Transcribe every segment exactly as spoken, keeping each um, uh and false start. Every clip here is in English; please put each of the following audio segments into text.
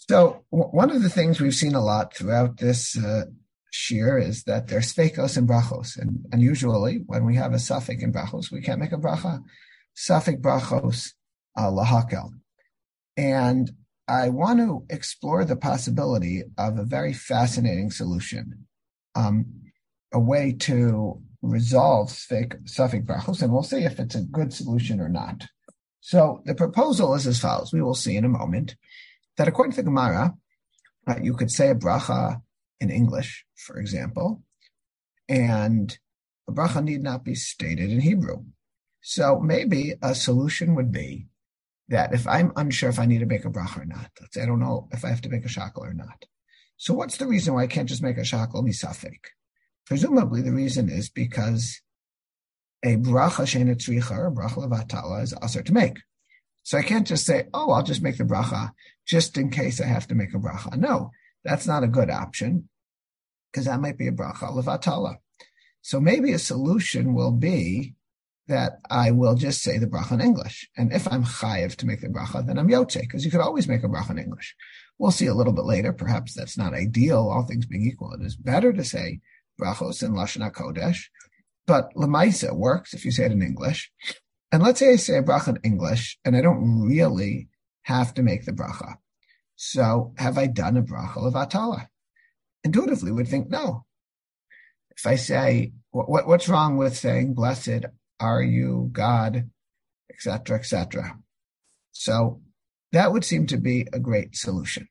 So w- one of the things we've seen a lot throughout this uh, shir is that there's sfekos and brachos, and, and usually when we have a suffix in brachos, we can't make a bracha. Suffix brachos uh, lahakel, and I want to explore the possibility of a very fascinating solution, um, a way to resolve suffix brachos, and we'll see if it's a good solution or not. So the proposal is as follows. We will see in a moment that according to the Gemara, right, you could say a bracha in English, for example, and a bracha need not be stated in Hebrew. So maybe a solution would be that if I'm unsure if I need to make a bracha or not, let's say I don't know if I have to make a shakel or not. So what's the reason why I can't just make a shakel misafek? Presumably the reason is because a bracha she'eina tzricha or a bracha levatala is asur to make. So I can't just say, oh, I'll just make the bracha just in case I have to make a bracha. No, that's not a good option because that might be a bracha levatala. So maybe a solution will be that I will just say the bracha in English. And if I'm chayiv to make the bracha, then I'm yotze, because you could always make a bracha in English. We'll see a little bit later. Perhaps that's not ideal, all things being equal. It is better to say brachos in Lashon HaKodesh, but lemaisa works if you say it in English. And let's say I say a bracha in English, and I don't really have to make the bracha. So have I done a bracha levatala? Intuitively, we'd think no. If I say, what, what's wrong with saying, blessed are you, God, et cetera, et cetera. So that would seem to be a great solution.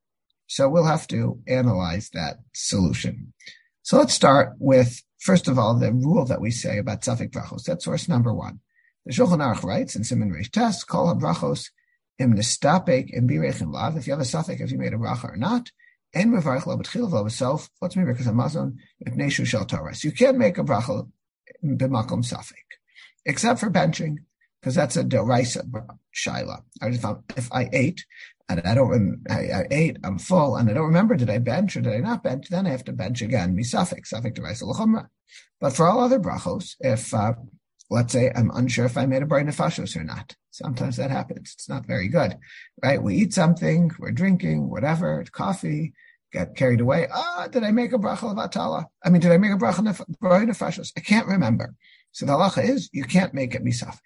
So we'll have to analyze that solution. So let's start with, first of all, the rule that we say about suffix brachos. That's source number one. The Shulchan Aruch writes in Siman Reish Tes, Kol habrachos im nistapek im birech im lav. If you have a suffix, if you made a bracha or not, en mevarich lo b'tchila v'lo b'sof, what's me because hamazon mipnei shu shel Torah. So you can't make a bracha b'makom suffix, except for benching, because that's a deraisa shaila. If, if I ate and I don't, rem- I, I ate, I'm full, and I don't remember did I bench or did I not bench, then I have to bench again. Mi suffix, suffix deraisa l'chumra. But for all other brachos, if uh, let's say I'm unsure if I made a bar nefashos or not. Sometimes that happens. It's not very good, right? We eat something, we're drinking, whatever, coffee, get carried away. Ah, did I make a bracha levatala? I mean, did I make a bracha nefashos? I can't remember. So the halacha is you can't make it misafek.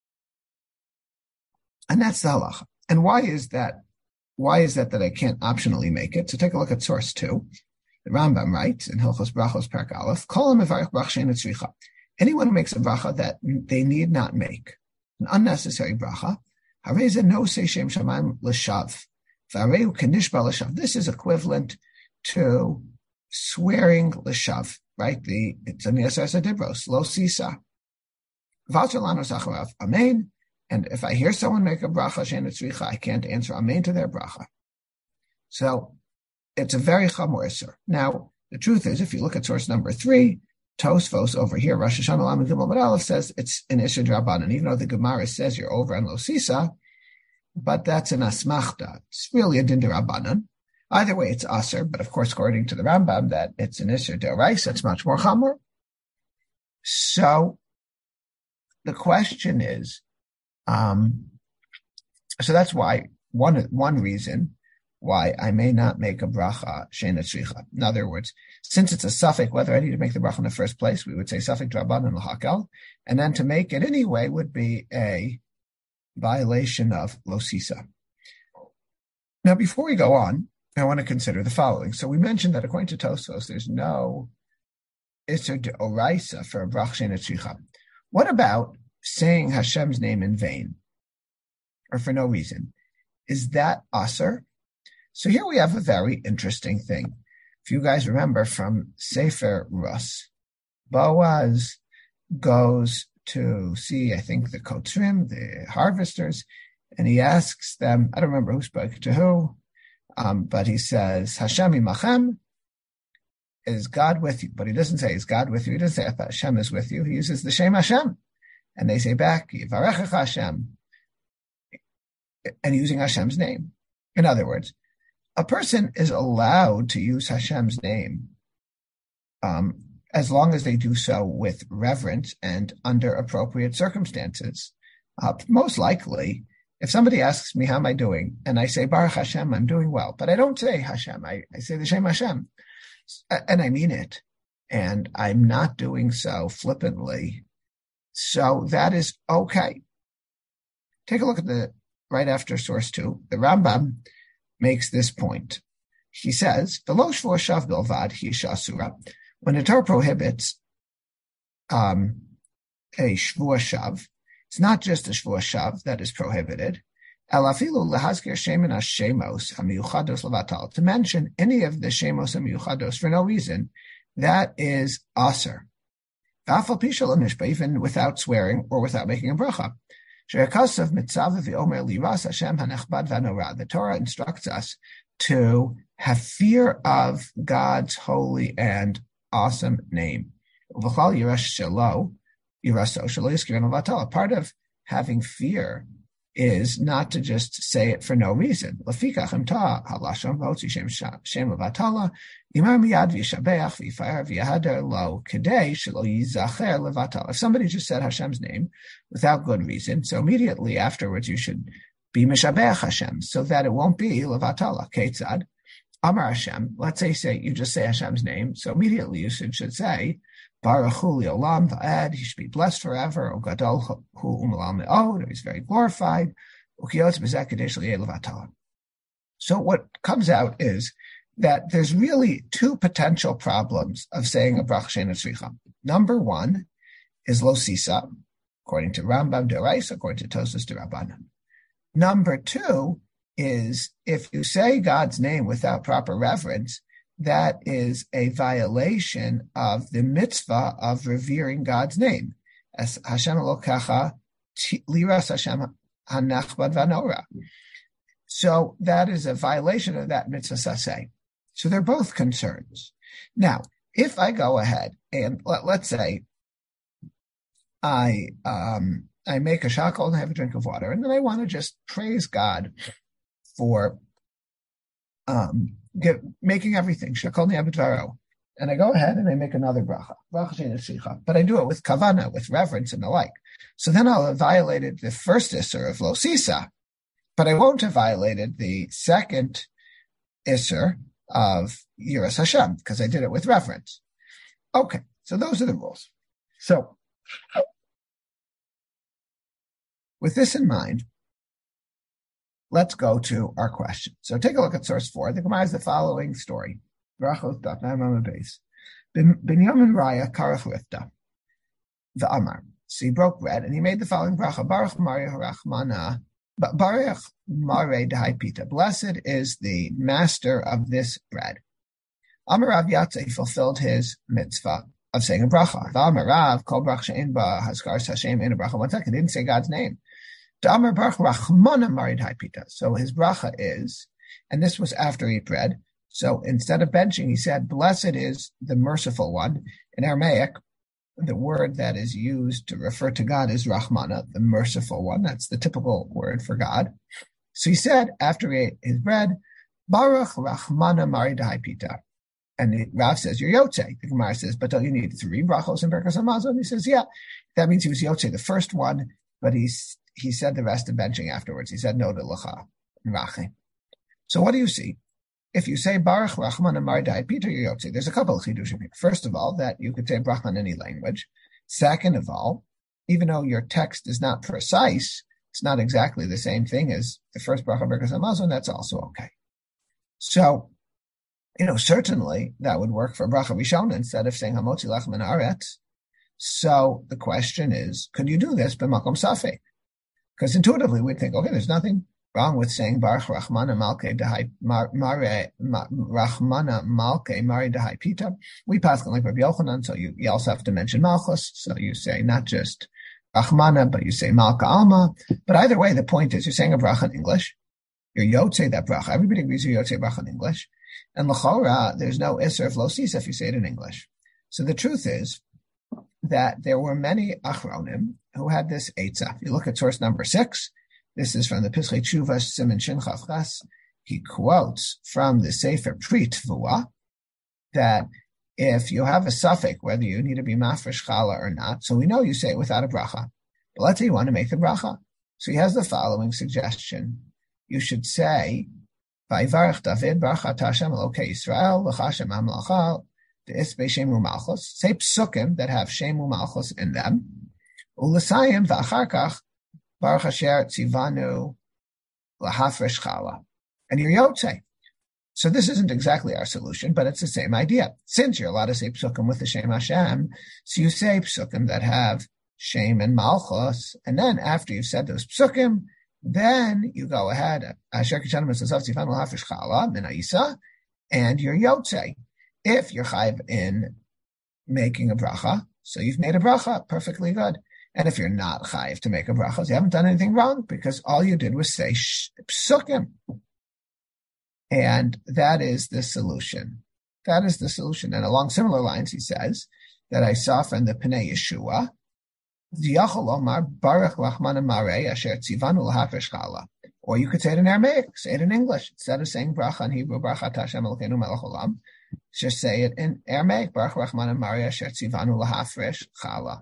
And that's the halacha. And why is that? Why is that that I can't optionally make it? So take a look at source two. The Rambam writes in Hilchos Brachos Perek Aleph, Kol mevarich brach she'eina tzricha. Anyone who makes a bracha that they need not make, an unnecessary bracha, harei no say shem shamayim l'shav, v'harei kenishba l'shav. This is equivalent to swearing l'shav, right? The it's a niasar sadibros lo sisa. V'atzar lanu zacharav amen. And if I hear someone make a bracha she'eina tzricha, I can't answer amen to their bracha. So it's a very chamor isur. Now the truth is, if you look at source number three, Tosfos over here, Rosh Hashanah Lamed Gimel Amud Aleph says it's an Isur D'Rabbanan, even though the Gemara says you're over on Lo Sisa, but that's an Asmachta. It's really a Din D'Rabbanan. Either way, it's Aser, but of course, according to the Rambam, that it's an Isur D'Oraisa, it's much more Chamor. So the question is, um, so that's why, one, one reason why I may not make a bracha she'eina tzricha. In other words, since it's a suffix, whether I need to make the bracha in the first place, we would say suffix d'Rabbanan l'hakel, and then to make it anyway would be a violation of lo sisa. Now, before we go on, I want to consider the following. So we mentioned that according to Tosfos, there's no isur d'oraisa for a bracha she'eina tzricha. What about saying Hashem's name in vain or for no reason? Is that aser? So here we have a very interesting thing. If you guys remember from Sefer Rus, Boaz goes to see, I think, the Kotzrim, the harvesters, and he asks them, I don't remember who spoke to who, um, but he says, Hashem imachem, is God with you? But he doesn't say, is God with you? He doesn't say, Hashem is with you. He uses the Shem Hashem. And they say back, Yivarechecha Hashem, and using Hashem's name. In other words, a person is allowed to use Hashem's name um, as long as they do so with reverence and under appropriate circumstances. Uh, most likely, If somebody asks me, how am I doing? And I say, Baruch Hashem, I'm doing well. But I don't say Hashem. I, I say the Shem Hashem. And I mean it. And I'm not doing so flippantly. So that is okay. Take a look at the, right after source two, the Rambam makes this point. He says, V'lo shvua shav bilvad hi shasura. When the Torah prohibits um, a shvua shav, it's not just a shvua shav that is prohibited. Elafilu lehazkir shemin hashemos hamiyuchados levatal. To mention any of the shemos hamiyuchados for no reason, that is aser. V'afal pisha l'mishpa, even without swearing or without making a bracha. She'akasav mitzav v'omer liras Hashem hanechbad v'anorah. The Torah instructs us to have fear of God's holy and awesome name. Part of having fear is not to just say it for no reason. If somebody just said Hashem's name without good reason, so immediately afterwards you should be Meshabeach Hashem, so that it won't be Levatala. Ketzad, Amar Hashem, let's say, say you just say Hashem's name, so immediately you should, should say, Baruch Hu Olam Va'ed, he should be blessed forever, O Gadol Hu Umalam Me'od, he's very glorified, Ukiyot B'zeh Kadesh Li'eh Levatala. So what comes out is that there's really two potential problems of saying a Brach She'eina Tzricha. Number one is Lo Sisa, according to Rambam D'Oraisa, according to Tosfos D'Rabbanan. Number two is if you say God's name without proper reverence, that is a violation of the mitzvah of revering God's name. As Hashem Elokecha liras Hashem hanachbad v'anorah. So that is a violation of that mitzvah saseh. So they're both concerns. Now, if I go ahead and let, let's say I um, I make a shakol and have a drink of water, and then I want to just praise God for um, get, making everything, shakol ni'abedvaro. And I go ahead and I make another bracha, bracha she'eina tzricha, but I do it with kavana, with reverence and the like. So then I'll have violated the first isser of lo sisa, but I won't have violated the second isser of yiras Hashem, because I did it with reverence. Okay, so those are the rules. So, with this in mind, let's go to our question. So take a look at source four. The Gemara has the following story. Brachos daf na'amam base. Binyamin Raya karach rifta. The Amar. So he broke bread and he made the following bracha. Baruch Mari Harachmana. Baruch Mare Dehai Pita. Blessed is the master of this bread. Amar Rav Yatza, he fulfilled his mitzvah of saying a bracha. The Amar Rav kol brach she'en ba haskar Hashem in a bracha. One second, he didn't say God's name. The Amar Baruch Rachmana Mare Dehai Pita. So his bracha is, and this was after he ate bread. So instead of benching, he said, blessed is the merciful one. In Aramaic, the word that is used to refer to God is Rahmana, the merciful one. That's the typical word for God. So he said, after he ate his bread, Baruch Rahmana Mari Dehai Pita. And the Rav says, you're Yotze. The Gemara says, but don't you need three brachos in Berkas Hamazon? He says, yeah. That means he was Yotze, the first one, but he's, he said the rest of benching afterwards. He said no to Lacha and Rache. So what do you see? If you say Baruch Rahman and Mari Dehai Pita, you're Yotze. There's a couple of chidushim here. First of all, that you could say bracha in any language. Second of all, even though your text is not precise, it's not exactly the same thing as the first bracha Berkas Hamazon, that's also okay. So, you know, certainly that would work for bracha Rishona instead of saying Hamotzi Lechem min haaretz. So the question is, could you do this b'makom safek? Because intuitively we'd think, okay, there's nothing wrong with saying Baruch Rahmana Malke Dehai Mare Rahmana Malke Mari Dehai Pita. We pass like Rabbi Yochanan, so you, you also have to mention Malchus. So you say not just Rahmana, but you say Malka Alma. But either way, the point is you're saying a bracha in English. You're Yotze that bracha. Everybody agrees you're Yotze bracha in English. And l'chora, there's no Isser of Lo Sisa if you say it in English. So the truth is that there were many Achronim who had this Eitzah. If you look at source number six, this is from the Pischei Tshuva Siman Shin Chaf Ches. He quotes from the Sefer Pri Tvua that if you have a suffix, whether you need to be mafresh challah or not, so we know you say it without a bracha. But let's say you want to make the bracha. So he has the following suggestion. You should say, Vayivarech David Baruch Ata Hashem Elokei Yisrael L'chashem Amlacha De'isbe Shem U'Malchus. Say psukim that have Shem U'Malchus in them. U'L'sayim V'achar Kach Baruch Asher Tzivanu L'Hafresh Chala. And you're Yotzei. So this isn't exactly our solution, but it's the same idea. Since you're allowed to say psukim with the Shem Hashem, so you say psukim that have Shem and Malchus, and then after you've said those psukim, then you go ahead, and you're Yotzei. If you're chayiv in making a bracha, so you've made a bracha, perfectly good. And if you're not chayiv to make a bracha, you haven't done anything wrong, because all you did was say psukim. And that is the solution. That is the solution. And along similar lines, he says that I saw from the Pnei Yeshua, or you could say it in Aramaic, say it in English. Instead of saying bracha in Hebrew, Baruch Atah Hashem Elokeinu melech haolam, just say it in Aramaic, Baruch Rachman Marei Asher Tzivanu Lahafresh Chala.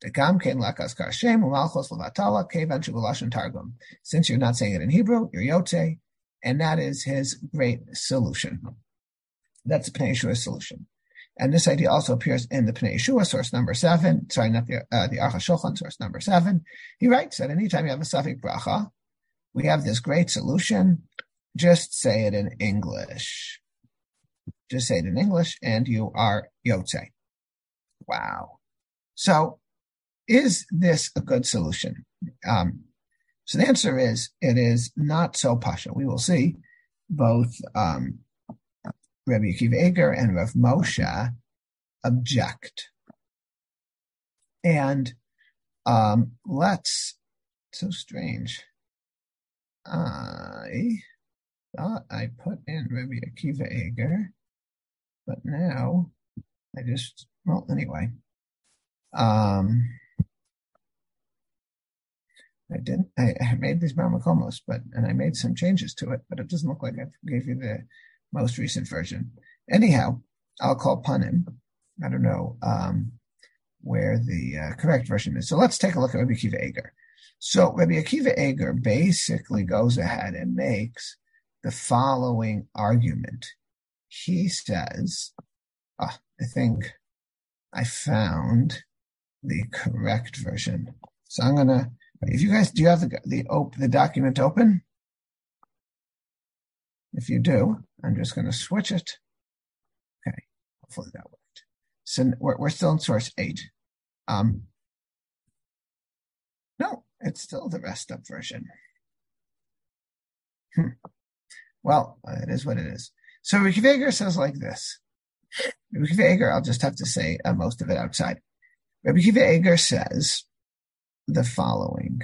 Since you're not saying it in Hebrew, you're Yotzei, and that is his great solution. That's Pnei Yeshua's solution. And this idea also appears in the Pnei Yeshua, source number seven. Sorry, not the uh, the Aruch HaShulchan, source number seven. He writes that anytime you have a suffix bracha, we have this great solution. Just say it in English. Just say it in English, and you are Yotzei. Wow. So, is this a good solution? Um, so the answer is, it is not so pasha. We will see both um, Rabbi Akiva Eiger and Rav Moshe object. And um, let's, so strange. I thought I put in Rabbi Akiva Eiger, but now I just, well, anyway. Um, I didn't, I, I made these Barmakomos, but, and I made some changes to it, but it doesn't look like I gave you the most recent version. Anyhow, I'll call Panim. I don't know um, where the uh, correct version is. So let's take a look at Rabbi Akiva Eiger. So Rabbi Akiva Eiger basically goes ahead and makes the following argument. He says, oh, I think I found the correct version. So I'm going to, if you guys, do you have the, the, op, the document open? If you do, I'm just going to switch it. Okay, hopefully that worked. So we're, we're still in source eight. Um, no, it's still the rest up version. Hmm. Well, it is what it is. So Rabbi Akiva Eiger says like this. Rabbi Akiva Eiger, I'll just have to say uh, most of it outside. Rabbi Akiva Eiger says the following.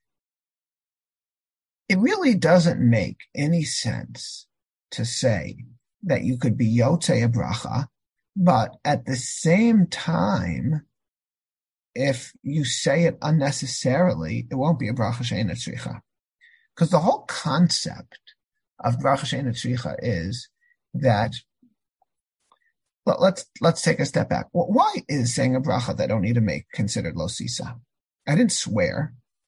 It really doesn't make any sense to say that you could be Yotzei a bracha, but at the same time, if you say it unnecessarily, it won't be a bracha she'eina tzricha. Because the whole concept of bracha she'eina tzricha is that, well, let's let's take a step back. Well, why is saying a bracha that I don't need to make considered lo sisa? I didn't swear.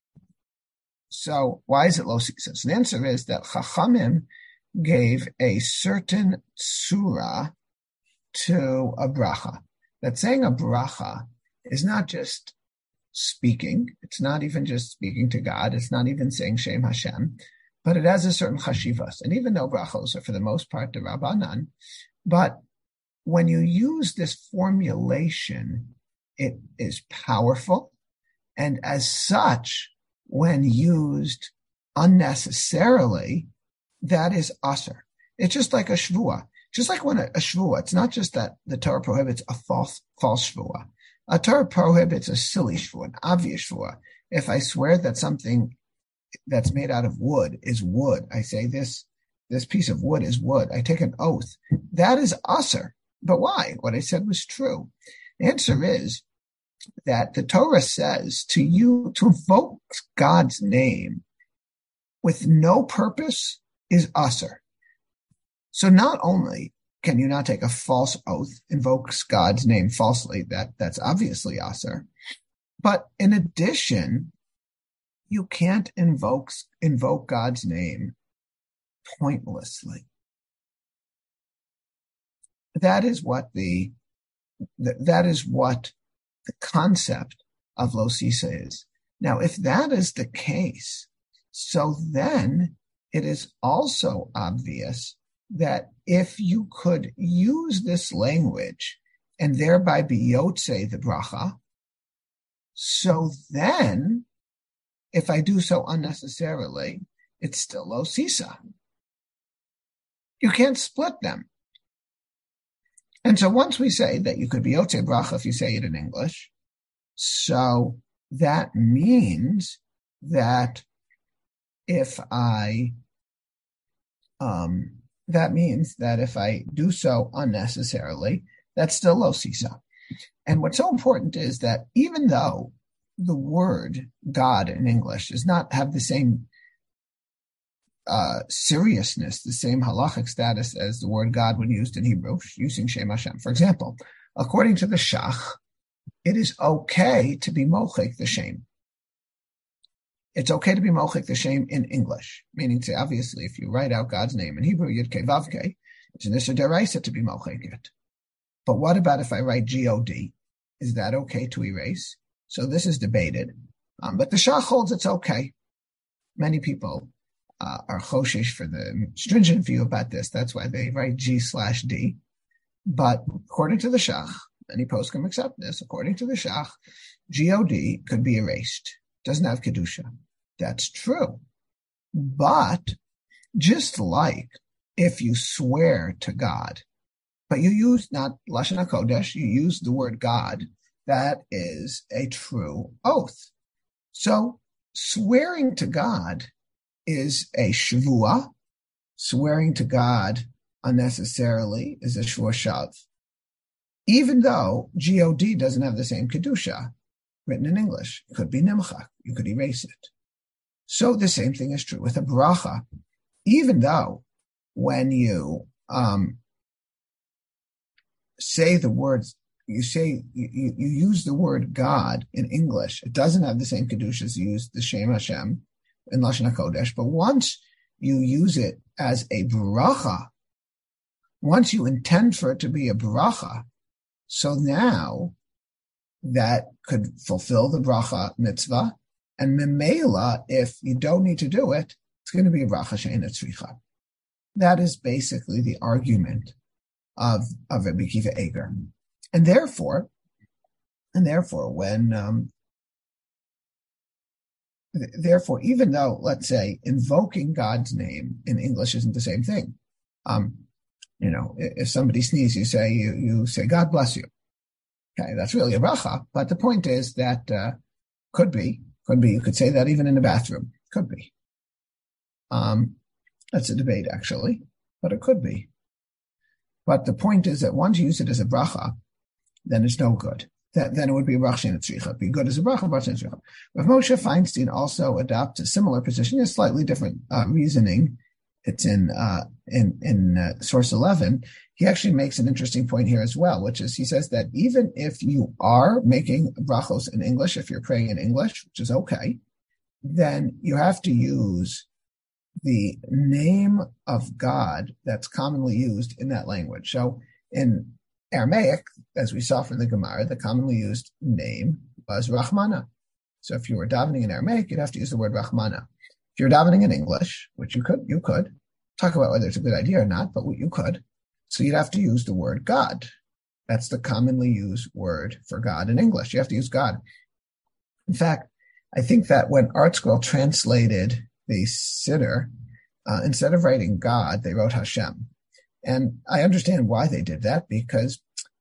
So why is it lo sisa? So the answer is that Chachamim gave a certain surah to a bracha. That saying a bracha is not just speaking. It's not even just speaking to God. It's not even saying Shem Hashem, but it has a certain chashivas. And even though brachos are for the most part the Rabbanan, but when you use this formulation, it is powerful. And as such, when used unnecessarily, that is asur. It's just like a shvuah. Just like when a, a shvuah, it's not just that the Torah prohibits a false false shvuah. A Torah prohibits a silly shvuah, an obvious shvuah. If I swear that something that's made out of wood is wood, I say this this piece of wood is wood. I take an oath. That is asur. But why? What I said was true. The answer is that the Torah says to you to invoke God's name with no purpose is asur. So not only can you not take a false oath, invokes God's name falsely, that, that's obviously asur, but in addition, you can't invoke invoke God's name pointlessly. That is what the that is what the concept of lo sisa is. Now, if that is the case, so then it is also obvious that if you could use this language and thereby be yotze the bracha, so then if I do so unnecessarily, it's still lo sisa. You can't split them. And so once we say that you could be yotze bracha if you say it in English, so that means that if I, um, that means that if I do so unnecessarily, that's still lo sisa. And what's so important is that even though the word God in English does not have the same uh, seriousness, the same halachic status as the word God when used in Hebrew, using Shem Hashem. For example, according to the Shach, it is okay to be mochek the Shem. It's okay to be mochek the Shem in English, meaning to obviously if you write out God's name in Hebrew, Yud Kei Vav Kei, it's an Issa Deraisa to be mochek it. But what about if I write G O D? Is that okay to erase? So this is debated. Um, but the Shach holds it's okay. Many people uh, are choshesh for the stringent view about this. That's why they write G slash D. But according to the Shach, many poskim accept this. According to the Shach, G O D could be erased. Doesn't have kedusha. That's true. But just like if you swear to God, but you use not Lashon HaKodesh, you use the word God, that is a true oath. So swearing to God is a shvuah. Swearing to God unnecessarily is a shvuah shav. Even though G O D doesn't have the same kedusha, written in English, it could be nimchak. You could erase it. So the same thing is true with a bracha. Even though when you um, say the words, you say you, you use the word God in English, it doesn't have the same kedusha as you use the Shem Hashem in Lashon HaKodesh. But once you use it as a bracha, once you intend for it to be a bracha, so now that could fulfill the bracha mitzvah, and memela, if you don't need to do it, it's going to be a bracha she'eina tzricha. That is basically the argument of of Rabbi Akiva Eiger, and therefore, and therefore, when um, th- therefore, even though let's say invoking God's name in English isn't the same thing, um, you know, if somebody sneezes, you say you you say God bless you. Okay, that's really a bracha, but the point is that uh, could be, could be, you could say that even in the bathroom, could be. Um, that's a debate actually, but it could be. But the point is that once you use it as a bracha, then it's no good. That, then it would be a bracha she'eina tzricha. It'd be good as a bracha, bracha she'eina tzricha. Rav Moshe Feinstein also adopts a similar position, a slightly different uh, reasoning. It's in uh, in in uh, source eleven. He actually makes an interesting point here as well, which is he says that even if you are making brachos in English, if you're praying in English, which is okay, then you have to use the name of God that's commonly used in that language. So in Aramaic, as we saw from the Gemara, the commonly used name was Rahmana. So if you were davening in Aramaic, you'd have to use the word Rahmana. If you're davening in English, which you could, you could talk about whether it's a good idea or not, but you could. So you'd have to use the word God. That's the commonly used word for God in English. You have to use God. In fact, I think that when ArtScroll translated the Siddur, uh, instead of writing God, they wrote Hashem. And I understand why they did that, because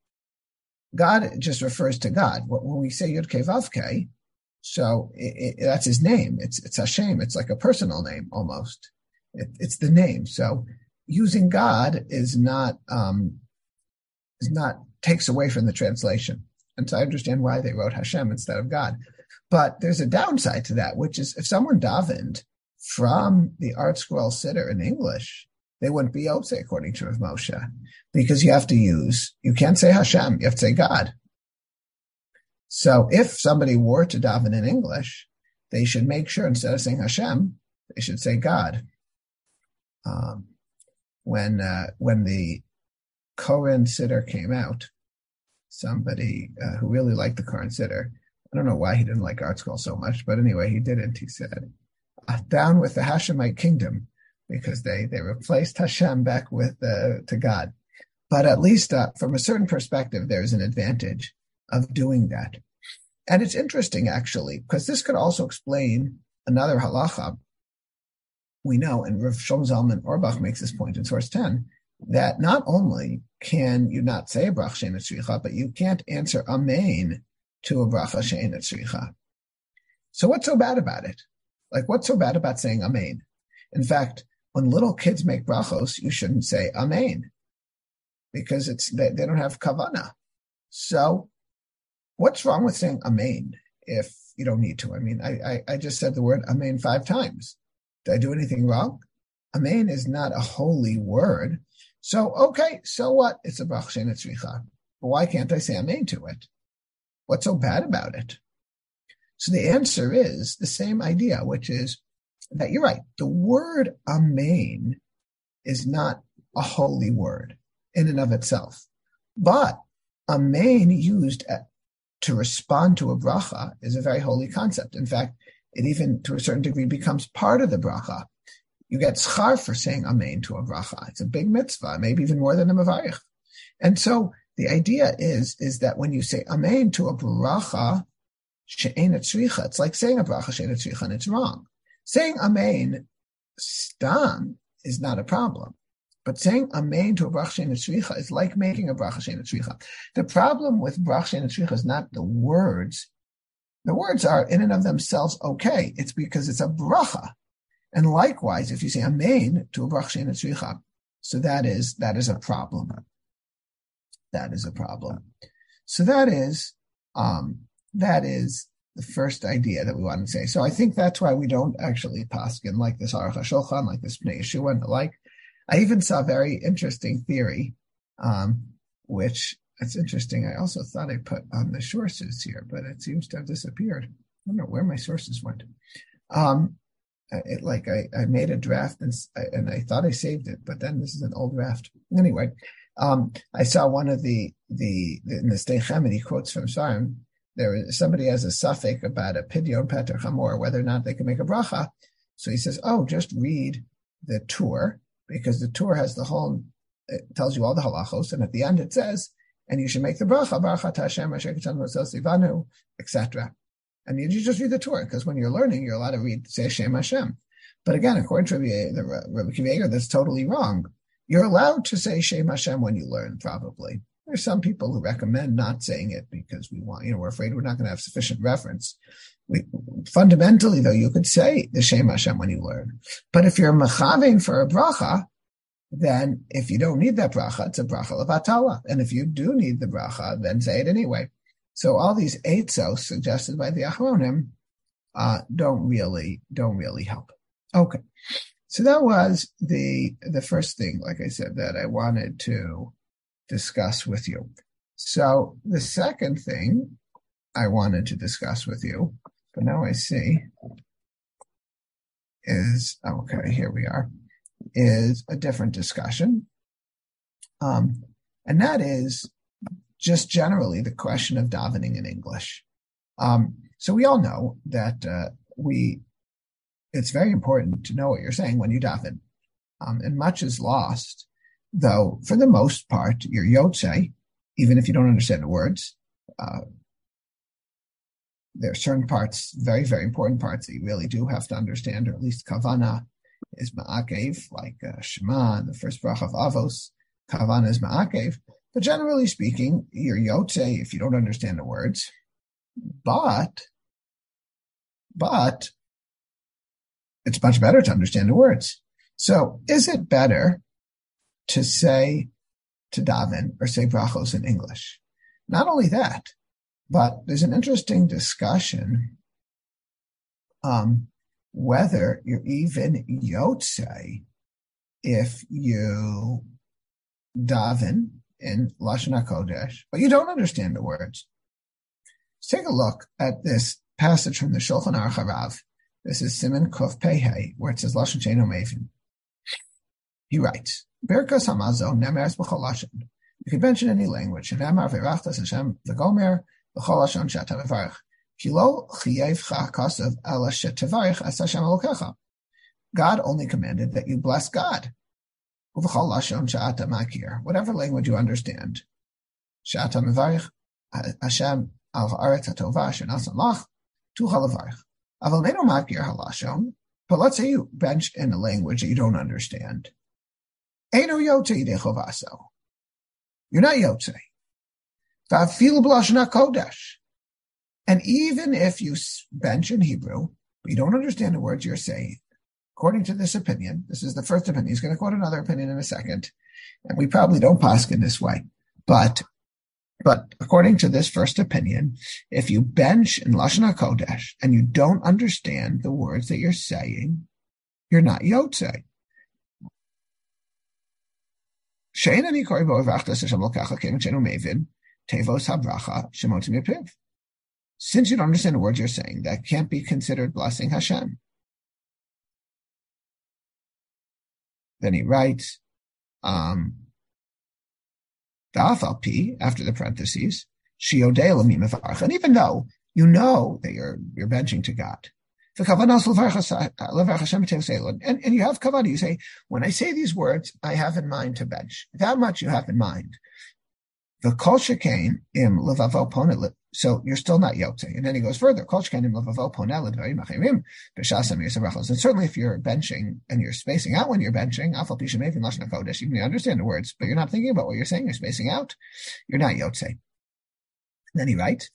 God just refers to God. When we say Yud Kei Vav Kei, so it, it, that's his name. It's it's Hashem. It's like a personal name almost. It, it's the name. So using God is not um, is not takes away from the translation. And so I understand why they wrote Hashem instead of God. But there's a downside to that, which is if someone davened from the ArtScroll Siddur in English, they wouldn't be Yotze according to Rav Moshe, because you have to use, you can't say Hashem, you have to say God. So if somebody were to daven in English, they should make sure instead of saying Hashem, they should say God. Um, when uh, when the Koren Siddur came out, somebody uh, who really liked the Koren Siddur, I don't know why he didn't like Art Scroll so much, but anyway, he didn't. He said, uh, down with the Hashemite kingdom, because they, they replaced Hashem back with uh, to God. But at least uh, from a certain perspective, there's an advantage of doing that. And it's interesting, actually, because this could also explain another halacha. We know, and Rav Shlomo Zalman Auerbach makes this point in source ten, that not only can you not say a bracha she'ein tzricha, but you can't answer amen to a bracha she'ein tzricha. So what's so bad about it? Like, what's so bad about saying amen? In fact, when little kids make brachos, you shouldn't say amen, because it's they, they don't have kavana. So what's wrong with saying amen if you don't need to? I mean, I, I, I just said the word amen five times. Did I do anything wrong? Amen is not a holy word. So, okay, so what? It's a bracha she'ein tzricha. But why can't I say amen to it? What's so bad about it? So the answer is the same idea, which is that you're right. The word amen is not a holy word in and of itself. But amen used at, to respond to a bracha is a very holy concept. In fact, it even, to a certain degree, becomes part of the bracha. You get schar for saying amen to a bracha. It's a big mitzvah, maybe even more than a mevarich. And so the idea is, is that when you say amen to a bracha she'ein tzricha, it's like saying a bracha she'ein tzricha, and it's wrong. Saying amen stam is not a problem. But saying amen to a bracha she'ein tzricha is like making a bracha she'ein tzricha. The problem with bracha she'ein tzricha is not the words. The words are in and of themselves okay. It's because it's a bracha. And likewise, if you say amen to a bracha she'ein tzricha, so that is that is a problem. That is a problem. So that is um, that is the first idea that we want to say. So I think that's why we don't actually paskin like this Aruch HaShulchan, like this Pnei Yeshua and the like. I even saw a very interesting theory, um, which it's interesting. I also thought I put on the sources here, but it seems to have disappeared. I don't know where my sources went. Um, it, like I, I made a draft and, and I thought I saved it, but then this is an old draft. Anyway, um, I saw one of the, the, the in the Sdei Chemed, he quotes from Sarim. There is somebody has a suffix about a pidyon pater chamor, whether or not they can make a bracha. So he says, oh, just read the Tur, because the Tur has the whole, it tells you all the halachos, and at the end it says, and you should make the bracha, baruch Hashem, asher kitzanu v'osel sivanu, et cetera. And you just read the Torah, because when you're learning, you're allowed to read, say Shem Hashem. But again, according to Rabbi Akiva Eiger, that's totally wrong. You're allowed to say Shem Hashem when you learn, probably. There's some people who recommend not saying it because we want, you know, we're afraid we're not going to have sufficient reference. We, fundamentally, though, you could say the Shem Hashem when you learn. But if you're mechavein for a bracha, then if you don't need that bracha, it's a bracha levatala. And if you do need the bracha, then say it anyway. So all these eitzos suggested by the Achronim uh, don't really don't really help. Okay, so that was the the first thing, like I said, that I wanted to discuss with you. So the second thing I wanted to discuss with you, but now I see, is, okay, here we are, is a different discussion. Um, and that is just generally the question of davening in English. Um, so we all know that uh, we, it's very important to know what you're saying when you daven. Um, and much is lost, though for the most part, you're yotzei, even if you don't understand the words. Uh, there are certain parts, very, very important parts that you really do have to understand, or at least kavana is ma'akev, like uh, Shema and the first bracha of Avos. Kavana is ma'akev. But generally speaking, you're yotzei if you don't understand the words. But, but it's much better to understand the words. So is it better to say, to daven, or say brachos in English? Not only that, but there's an interesting discussion um, whether you're even yotzei if you daven in Lashon HaKodesh, but you don't understand the words. Let's take a look at this passage from the Shulchan Aruch Harav. This is Siman Kuf Pei, where it says Lashon She'eino Mevin. He writes, Birkas Hamazon Nemeres B'chol Lashon. You can mention any language. Nemar V'rachtas Hashem V'gomer B'chol Lashon She'ata Mevarech. Ki lo chiyevcha kasav ela she'tevarech es Hashem Elokecha. God only commanded that you bless God. Uv'chol lashon she'ata makir, whatever language you understand. She'ata mevarich Hashem al haaretz hatova she'nasan lach tuchal levarich. Aval neino makir halashon. But let's say you benched in a language that you don't understand. Eino yotzei yidei chovaso. You're not yotzei. V'afilu b'lashon hakodesh. And even if you bench in Hebrew, but you don't understand the words you're saying, according to this opinion, this is the first opinion. He's going to quote another opinion in a second, and we probably don't paskin this way. But, but according to this first opinion, if you bench in Lashon HaKodesh and you don't understand the words that you're saying, you're not yotzei. She'ein ani kori bo v'achtas Hashem Elokecha k'emet she'eino mevin tevos habracha shemotzim mipiv. Since you don't understand the words you're saying, that can't be considered blessing Hashem. Then he writes, um, after the parentheses, and even though you know that you're you're benching to God, and, and you have kavanah, you say, when I say these words, I have in mind to bench. That much you have in mind. The kol shekain im levavo poneh. So you're still not yotzei. And then he goes further. And certainly if you're benching and you're spacing out when you're benching, even you understand the words, but you're not thinking about what you're saying, you're spacing out, you're not yotzei. Then he writes,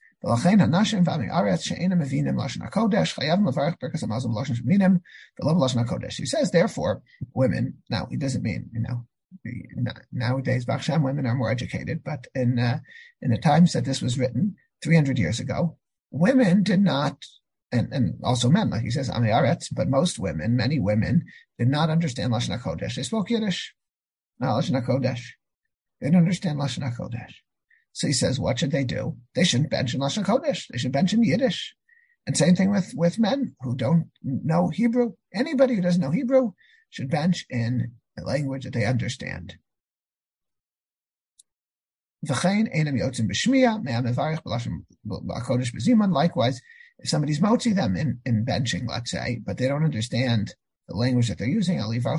he says, therefore, women, now he doesn't mean, you know, nowadays, Baruch Hashem, women are more educated, but in uh, in the times that this was written, three hundred years ago, women did not, and, and also men, like he says, Ami Aretz, but most women, many women, did not understand Lashon HaKodesh. They spoke Yiddish, not Lashon HaKodesh. They didn't understand Lashon HaKodesh. So he says, what should they do? They shouldn't bench in Lashon HaKodesh. They should bench in Yiddish. And same thing with, with men who don't know Hebrew. Anybody who doesn't know Hebrew should bench in a language that they understand. Likewise, if somebody's motzi them in, in benching, let's say, but they don't understand the language that they're using,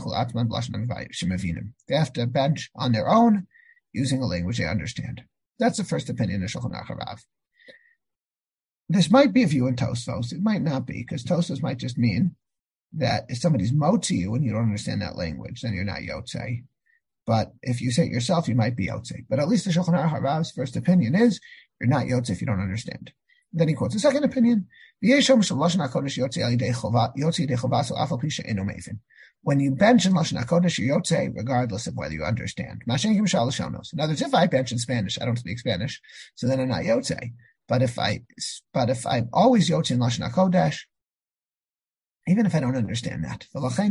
they have to bench on their own using a language they understand. That's the first opinion of Shulchan Aruch Harav. This might be a view in Tosfos. It might not be, because Tosfos might just mean that if somebody's motzi you and you don't understand that language, then you're not yotzei. But if you say it yourself, you might be yotzei. But at least the Shulchan Aruch Harav's first opinion is you're not yotzei if you don't understand. Then he quotes the second opinion. When you bench in Lashon HaKodesh, you're yotzei regardless of whether you understand. In other words, if I bench in Spanish, I don't speak Spanish, so then I'm not yotzei. But if I, but if I'm always yotzei in Lashon HaKodesh, even if I don't understand that. So what's the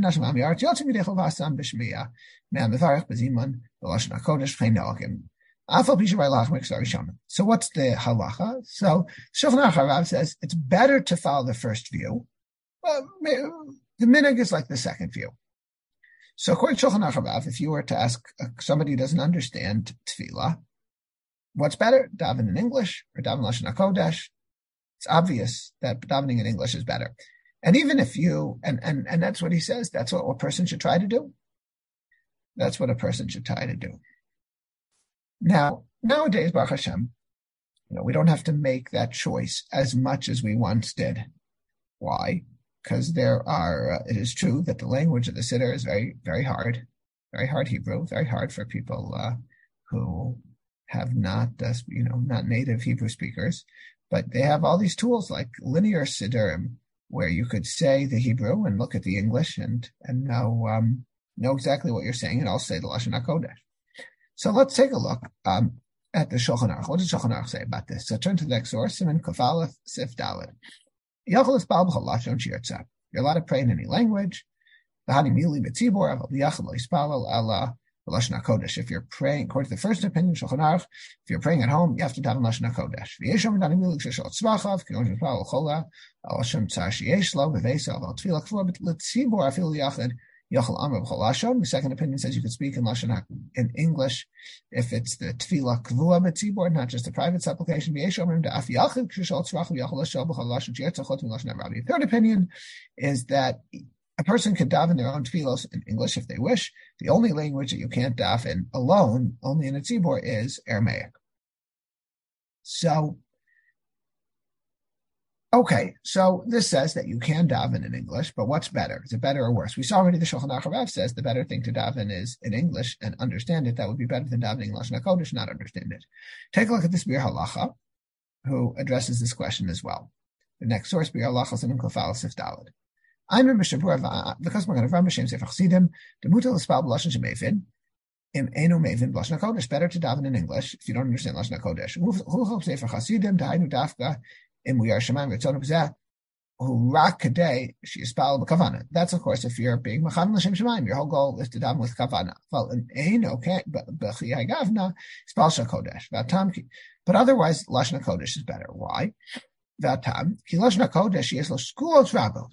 halacha? So Shulchan Aruch Harav says it's better to follow the first view. Well, the minhag is like the second view. So according to Shulchan Aruch Harav, if you were to ask somebody who doesn't understand tefillah, what's better, daven in English or daven Lashon HaKodesh? It's obvious that davening in English is better. And even if you, and, and, and that's what he says, that's what a person should try to do. That's what a person should try to do. Now, nowadays, Baruch Hashem, you know, we don't have to make that choice as much as we once did. Why? Because there are, uh, it is true that the language of the Siddur is very, very hard, very hard Hebrew, very hard for people uh, who have not, uh, you know, not native Hebrew speakers, but they have all these tools like linear Siddurim, where you could say the Hebrew and look at the English and and know um, know exactly what you're saying, and I'll say the Lashon HaKodesh. So let's take a look um, at the Shulchan Aruch. What does Shulchan Aruch say about this? So turn to the next source, Siman Kuf Aleph Sif Daled. You're allowed to pray in any language. the Lashon HaKodesh. If you're praying, according to the first opinion, Shulchan Aruch, if you're praying at home, you have to daven Lashon HaKodesh. The second opinion says you could speak in Lashon in English if it's the Tefillah Kvua B'tzibor, not just a private supplication. The third opinion is that a person can daven their own tefillos in English if they wish. The only language that you can't daven alone, only in a tzibor, is Aramaic. So, okay, so this says that you can daven in English, but what's better? Is it better or worse? We saw already the Shulchan Aruch says the better thing to daven is in English and understand it. That would be better than davening Lashon HaKodesh, not understand it. Take a look at this Bir Halacha, who addresses this question as well. The next source, Bir Halacha, Siman Kuf Aleph Sif Daled. I'm in Mishabur, because we're going to run B'Shem Sefer Chassidim, the Mutal Espal B'Lashon Shemevin, Im Eino Mevin B'Lashon HaKodesh. Better to daven in English if you don't understand Lashon HaKodesh. Hulchot Sefer Chassidim, Dahainu Dafka, Im We Are Shemaim Ritzon B'Zeh, Hu Rak Kadei She Espal B'Kavana. That's of course if you're being Mechavan L'Shem Shemaim. Your whole goal is to daven with Kavana. Well, in Eino B'Chiyai Gavna Espal HaKodesh. Vatam. But otherwise, Lashon HaKodesh is better. Why? Vatam. Ki Lashon HaKodesh Yes Lo Skulos Rabos.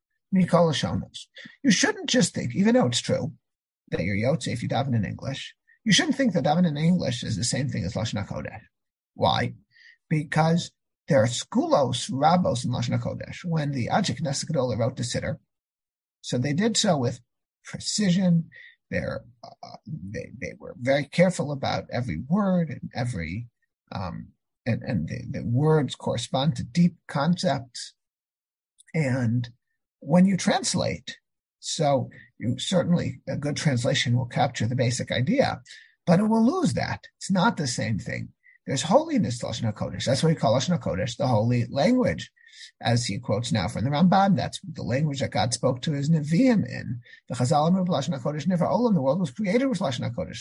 You shouldn't just think, even though it's true that you're Yotze if you daven in English, you shouldn't think that daven in English is the same thing as Lashon HaKodesh. Why? Because there are skulos, rabos in Lashon HaKodesh. When the Ajik Knesset Gedolah wrote the Siddur, so they did so with precision. They're, uh, they they were very careful about every word and every, um, and, and the, the words correspond to deep concepts. And when you translate, so you certainly, a good translation will capture the basic idea, but it will lose that. It's not the same thing. There's holiness to Lashon HaKodesh. That's what we call Lashon HaKodesh, the holy language. As he quotes now from the Ramban, that's the language that God spoke to his Nevi'im in. The Chazal Amar Lashon HaKodesh Never Olam, the world was created with Lashon HaKodesh.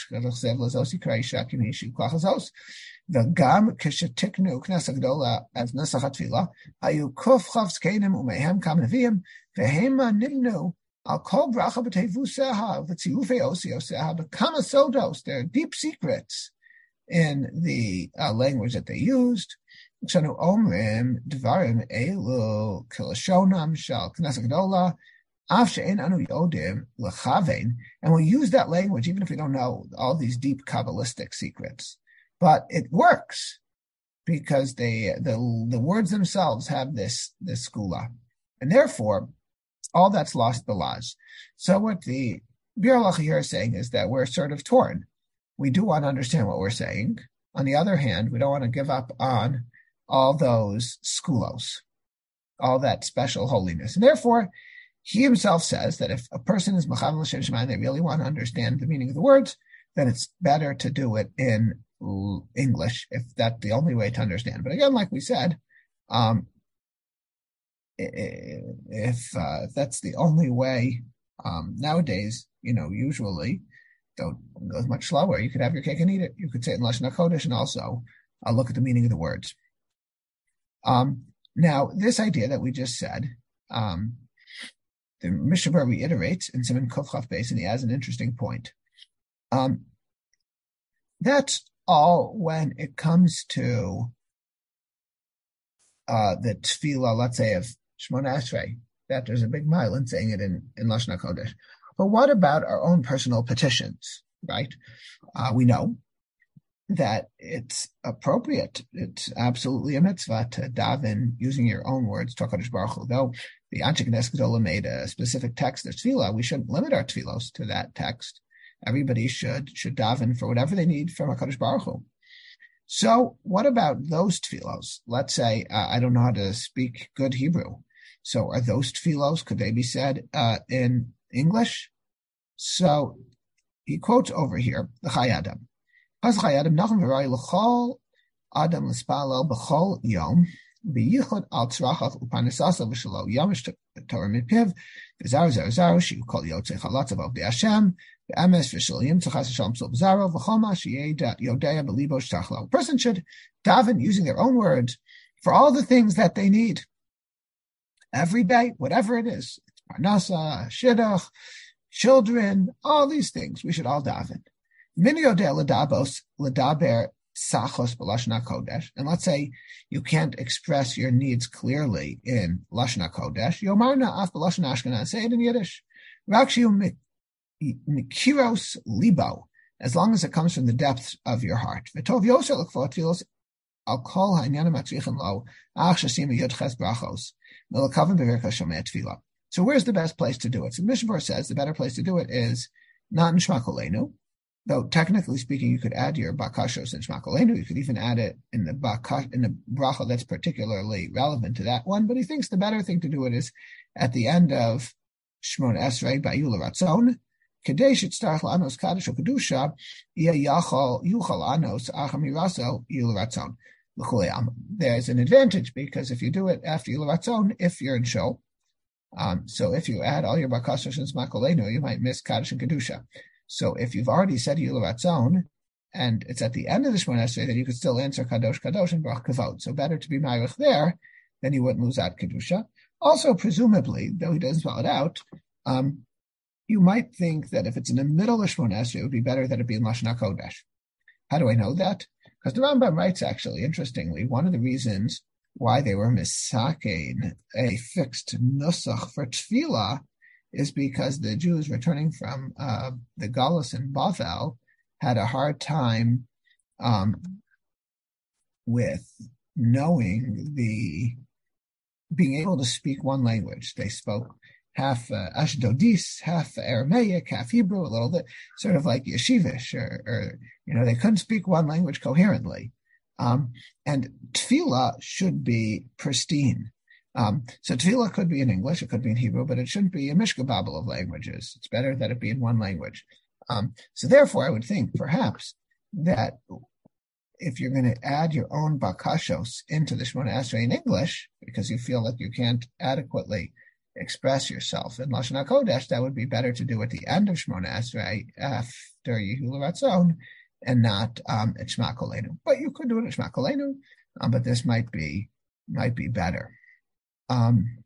The Gam Kishetiknu Knesset Gedolah as Nesach HaTfilah, Hayu Kuf Chav Zkenim Umehem Kam Nevi'im, Vehema Nimnu, Al Kol Bracha B'Tevuseha, V'Tziufei Osioseha, B'Kama Sodos. There are deep secrets in the uh, language that they used. Shanu Omrim Dvarim Elu Kilashonam Shal Knesset Gedolah, Af She'en Anu Yodim L'Chavein, and we use that language even if we don't know all these deep Kabbalistic secrets. But it works because they the the words themselves have this this skula, and therefore all that's lost the laws. So what the Bir Halacha here is saying is that we're sort of torn. We do want to understand what we're saying. On the other hand, we don't want to give up on all those skulos, all that special holiness, and therefore he himself says that if a person is Mechavan L'Shem Shemaim, they really want to understand the meaning of the words, then it's better to do it in English, if that's the only way to understand. But again, like we said, um, if, uh, if that's the only way, um, nowadays, you know, usually don't go much slower. You could have your cake and eat it. You could say it in Lashon HaKodesh and also uh, look at the meaning of the words. Um, now, this idea that we just said, um, the Mishabur reiterates in Siman Kuf Chaf Beis, and he has an interesting point. Um, that's all when it comes to uh, the tefillah, let's say, of Shmona Esrei, that there's a big mile in saying it in, in Lashon HaKodesh. But what about our own personal petitions, right? Uh, we know that it's appropriate. It's absolutely a mitzvah to daven using your own words to HaKadosh Baruch Hu. Though the Anshe Knesset Gedolah made a specific text of tefillah, we shouldn't limit our tefillos to that text. Everybody should should daven for whatever they need from HaKadosh Baruch Hu. So what about those tefillos? Let's say uh, I don't know how to speak good Hebrew. So are those tefillos, could they be said uh, in English? So he quotes over here the Chai Adam. Pas Chai Adam nachem v'roi l'chol Adam l'spalel b'chol yom b'yichud al tzrachach u'panesasav v'shalo yamish Torah mitpiv v'zar zar zar she'u kol yotzei chalatzav av b'Hashem v'emes v'shalim tzachas v'shalom sul b'zaro v'choma she'yeh yodea b'libo shtachlo. A person should daven using their own words for all the things that they need every day, whatever it is. It's parnasa, shidduch, children, all these things. We should all daven. Minio de ledabos ledaber sachos b'lashon hakodesh, and let's say you can't express your needs clearly in lashon hakodesh. Yomarna af b'lashon Ashkenaz, say it in Yiddish. Rakshiu mikiros libo, as long as it comes from the depths of your heart. V'tov yoser l'kvot tfilos al kol ha'inyanim hatzrichen lo ach shasima yod ches brachos melakaven b'virka shomei tefillah. So where's the best place to do it? So the Mishnah says the better place to do it is not in Shema Kolenu, though technically speaking, you could add your bakashos in Shema Kolenu. You could even add it in the bakash, in the bracha that's particularly relevant to that one. But he thinks the better thing to do it is at the end of Shmona Esrei Ba'yul Ratzon. Kadesh itztarach la'anos kadosh u'kedusha yeh yachol yuchal anos acham yiraso yul ratzon. There's an advantage because if you do it after yul ratzon, if you're in shul, um, so if you add all your bakashos in Shema Kolenu, you might miss kadosh and kedusha. So if you've already said Yul Ratzon, and it's at the end of the Shemona Esrei, then you could still answer Kadosh Kadosh and Baruch Kavod. So better to be Ma'arich there, then you wouldn't lose out Kedusha. Also, presumably, though he doesn't spell it out, um, you might think that if it's in the middle of Shemona Esrei, it would be better that it be in Lashon HaKodesh. How do I know that? Because the Rambam writes, actually, interestingly, one of the reasons why they were misakein a fixed nusach for tefillah is because the Jews returning from uh, the Galus in Bavel had a hard time um, with knowing the, being able to speak one language. They spoke half uh, Ashdodis, half Aramaic, half Hebrew, a little bit, sort of like Yeshivish, or, or you know, they couldn't speak one language coherently. Um, and tefillah should be pristine. Um, so tefillah could be in English, it could be in Hebrew, but it shouldn't be a mishkababel of languages. It's better that it be in one language. Um, so therefore, I would think perhaps that if you're going to add your own bakashos into the Shemona Esrei in English, because you feel like you can't adequately express yourself in Lashon HaKodesh, that would be better to do at the end of Shemona Esrei after Yehul Ratzon and not um, at Shema Kolenu. But you could do it at Shema Kolenu, um, but this might be might be better. Um,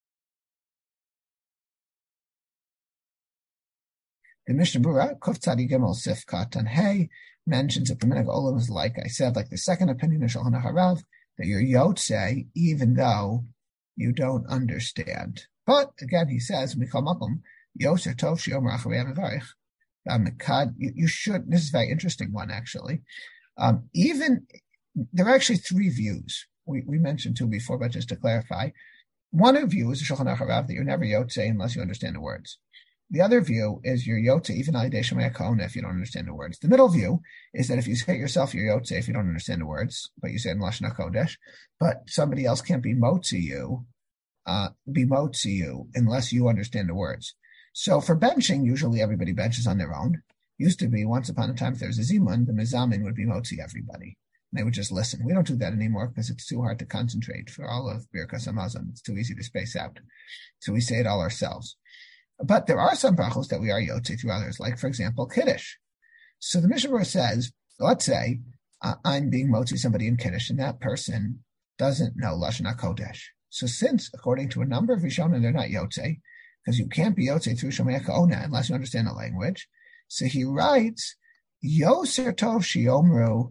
the Mishnah Berurah, Kuf Tzadi Gimel Sif Katan Hey, mentions that the Minhag Olam is like I said, like the second opinion of Shulchan Harav, that you're Yotzei, even though you don't understand. But again, he says, Mikal Makom, Yoser Tov Shiomer Acharei Avarich. You should, this is a very interesting one, actually. Um, even, there are actually three views. We, we mentioned two before, but just to clarify. One view is the Shulchan Harav that you're never Yotzei unless you understand the words. The other view is you're Yotzei even al yidei shomei hakona if you don't understand the words. The middle view is that if you say it yourself, you're Yotzei if you don't understand the words, but you say it in Lashon HaKodesh, but somebody else can't be Motzi you, uh, be Motzi you unless you understand the words. So for benching, usually everybody benches on their own. Used to be, once upon a time, if there's a Zimun, the Mizamin would be Motzi everybody. They would just listen. We don't do that anymore because it's too hard to concentrate for all of Birkas Hamazon. It's too easy to space out. So we say it all ourselves. But there are some brachos that we are Yotzei through others, like, for example, Kiddush. So the Mishnah Berurah says, let's say uh, I'm being Motzi somebody in Kiddush, and that person doesn't know Lashon HaKodesh. So since, according to a number of Rishonim, they're not Yotzei, because you can't be Yotzei through Shomei HaKona unless you understand the language. So he writes, Yoser Tov Shiomru,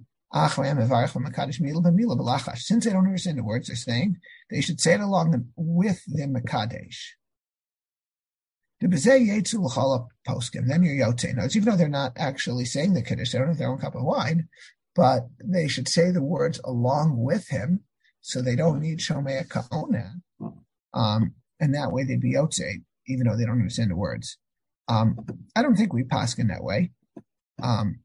since they don't understand the words they're saying, they should say it along with the Mekadesh. Then you're Yotzei. Now, even though they're not actually saying the Kiddush, they don't have their own cup of wine, but they should say the words along with him, so they don't need Shomei Ka'ona. Um, and that way they'd be Yotzei, even though they don't understand the words. Um, I don't think we paskin that way. Um,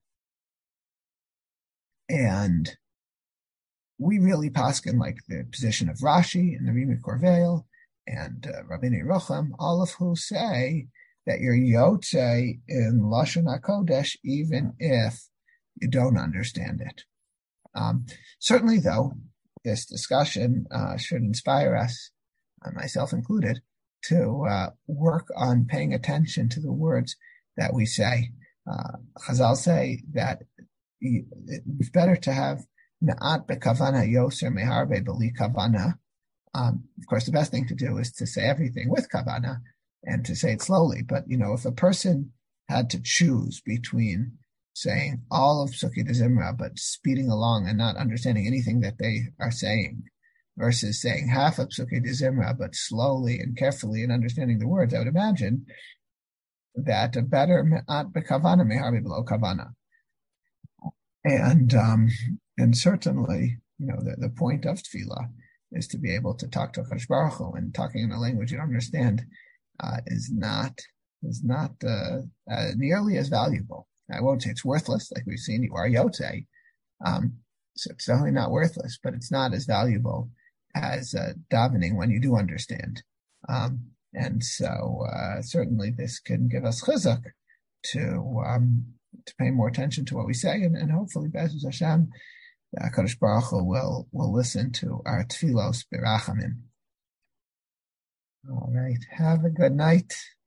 And we really paskin like the position of Rashi and the Rimi Korveil and uh, Rabbeinu Yerucham, all of who say that you're Yotzei in Lashon HaKodesh even if you don't understand it. Um, certainly, though, this discussion uh, should inspire us, uh, myself included, to uh, work on paying attention to the words that we say. Uh, Chazal say that it's better to have me'at bekavana yoser meharbe beli kavana. Um, of course, the best thing to do is to say everything with kavana and to say it slowly. But, you know, if a person had to choose between saying all of Psuki de Zimra, but speeding along and not understanding anything that they are saying, versus saying half of Psuki de Zimra, but slowly and carefully and understanding the words, I would imagine that a better me'at bekavana meharbi below kavana. And um, and certainly, you know, the, the point of tefillah is to be able to talk to HaKadosh Baruch Hu, and talking in a language you don't understand uh, is not is not uh, uh, nearly as valuable. I won't say it's worthless, like we've seen. You are yotzei, um, so it's definitely not worthless, but it's not as valuable as uh, davening when you do understand. Um, and so uh, certainly this can give us chizuk to um, to pay more attention to what we say, and, and hopefully, Be'ezus Hashem, HaKadosh Baruch Hu will will listen to our tefillos b'rachamim. All right, have a good night.